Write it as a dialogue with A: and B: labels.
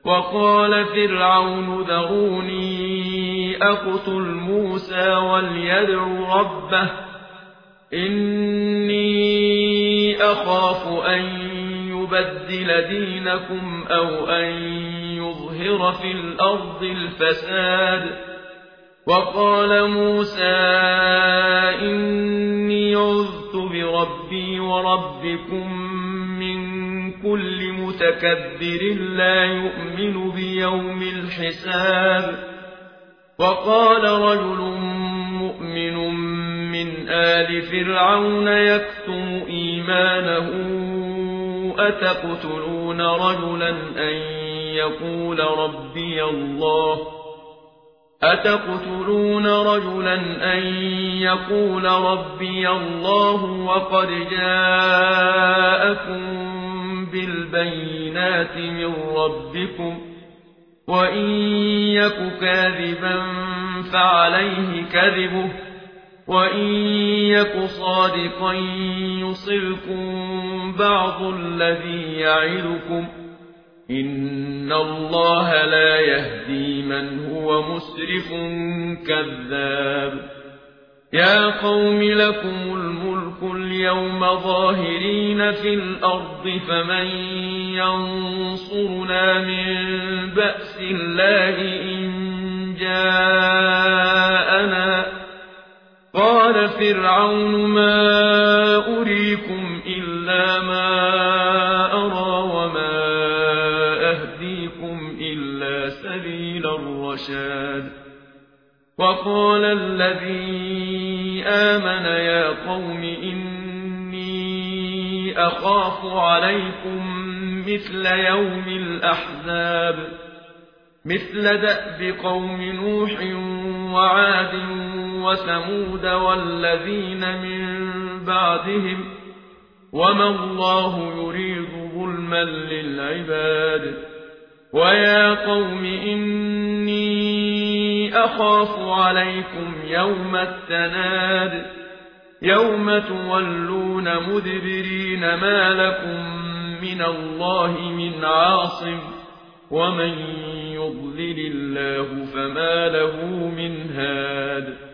A: وقال فرعون ذروني أقتل موسى وليدع ربه إني أخاف أن يبدل دينكم أو أن يظهر في الأرض الفساد. وقال موسى إني عذت بربي وربكم من كل متكبر لا يؤمن بيوم الحساب. وقال رجل مؤمن من آل فرعون يكتم إيمانه أتقتلون رجلا أن يقول ربي الله وقد جاءكم بالبينات من ربكم وإن يك كاذبا فعليه كذبه وإن يك صادقا يصبكم بعض الذي يعدكم إن الله لا يهدي من هو مسرف كذاب. يا قوم لكم الملك اليوم ظاهرين في الأرض فمن ينصرنا من بأس الله إن جاءنا. قال فرعون ما أريكم إلا ما أرى وما أهديكم إلا سبيل الرشاد. وقال الذي آمن يا قوم إني أخاف عليكم مثل يوم الأحزاب مثل دأب قوم نوح وعاد وثمود والذين من بعدهم وما الله يريد ظلما للعباد. ويا قوم إني أخاف عليكم يوم التناد يوم تولون مدبرين ما لكم من الله من عاصم ومن يضلل الله فما له من هاد.